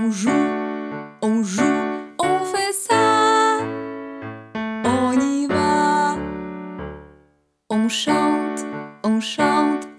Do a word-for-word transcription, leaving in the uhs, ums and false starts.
On joue, on joue, on fait ça. On y va. On chante, on chante,